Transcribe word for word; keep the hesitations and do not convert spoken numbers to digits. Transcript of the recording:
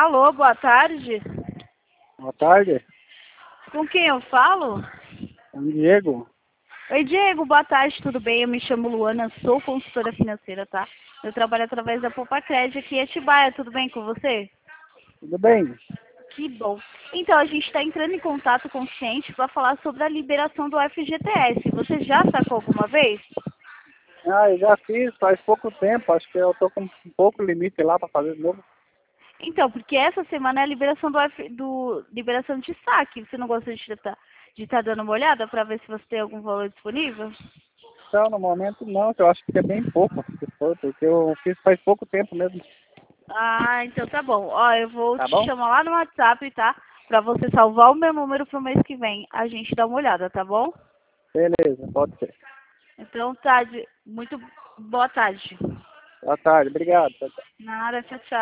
Alô, boa tarde. Boa tarde, Com quem eu falo? é o Diego. Oi, Diego, boa tarde, tudo bem? Eu me chamo Luana, sou consultora financeira, tá? Eu trabalho através da Poupa Crédito aqui em Atibaia, tudo bem com você? Tudo bem? Que bom. Então, a gente está entrando em contato com o cliente para falar sobre a liberação do F G T S. Você já sacou alguma vez? Ah, eu já fiz faz pouco tempo, acho que eu tô com um pouco limite lá para fazer de novo. Então, porque essa semana é a liberação do, F, do liberação de saque. Você não gosta de estar de tá dando uma olhada para ver se você tem algum valor disponível? Então, no momento não, que eu acho que é bem pouco, se for, porque eu fiz faz pouco tempo mesmo. Ah, então tá bom. Ó, eu vou Tá te bom? chamar lá no WhatsApp, tá? Pra você salvar o meu número pro mês que vem. A gente dá uma olhada, tá bom? Beleza, pode ser. Então tá, de- muito boa tarde. Boa tarde, obrigado. Tchau, tchau. Nada, tchau, tchau.